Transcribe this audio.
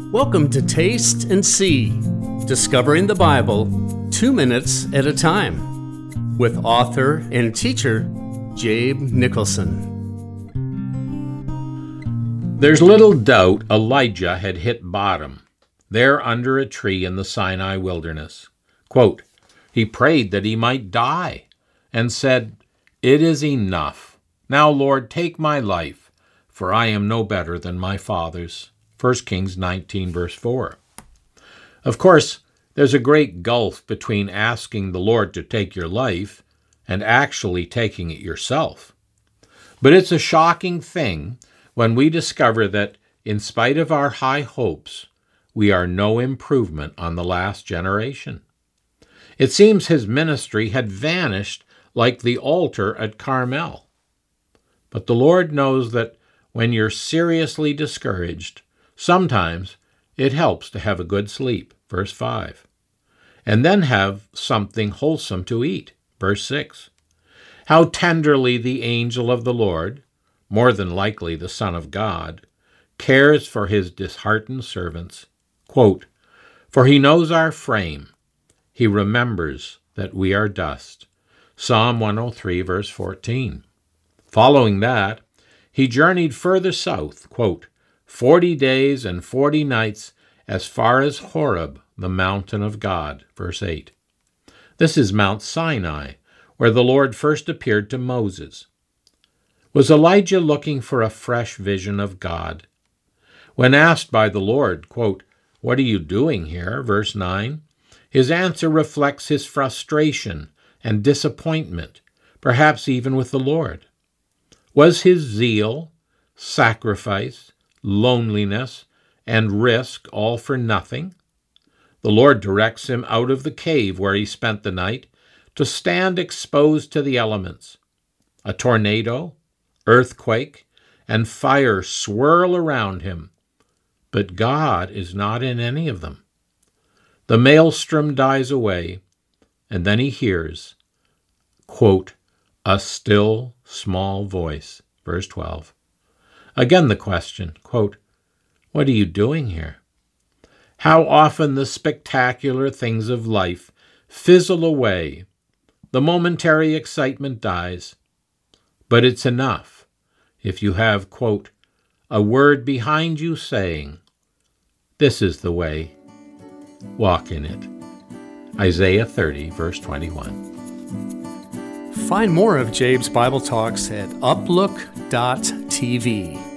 Welcome to Taste and See, discovering the Bible 2 minutes at a time, with author and teacher Jabe Nicholson. There's little doubt Elijah had hit bottom, there under a tree in the Sinai wilderness. Quote, he prayed that he might die and said, "It is enough. Now, Lord, take my life, for I am no better than my fathers." 1 Kings 19, verse 4. Of course, there's a great gulf between asking the Lord to take your life and actually taking it yourself. But it's a shocking thing when we discover that, in spite of our high hopes, we are no improvement on the last generation. It seems his ministry had vanished like the altar at Carmel. But the Lord knows that when you're seriously discouraged, sometimes it helps to have a good sleep, verse 5, and then have something wholesome to eat, verse 6. How tenderly the angel of the Lord, more than likely the Son of God, cares for his disheartened servants. Quote, for he knows our frame. He remembers that we are dust. Psalm 103, verse 14. Following that, he journeyed further south, quote, 40 days and 40 nights as far as Horeb, the mountain of God, verse 8. This is Mount Sinai, where the Lord first appeared to Moses. Was Elijah looking for a fresh vision of God? When asked by the Lord, quote, what are you doing here, verse 9, his answer reflects his frustration and disappointment, perhaps even with the Lord. Was his zeal, sacrifice, loneliness, and risk all for nothing? The Lord directs him out of the cave where he spent the night to stand exposed to the elements. A tornado, earthquake, and fire swirl around him, but God is not in any of them. The maelstrom dies away, and then he hears, quote, a still small voice, verse 12. Again the question, quote, what are you doing here? How often the spectacular things of life fizzle away, the momentary excitement dies, but it's enough if you have, quote, a word behind you saying, this is the way, walk in it. Isaiah 30, verse 21. Find more of Jabe's Bible Talks at uplook.tv.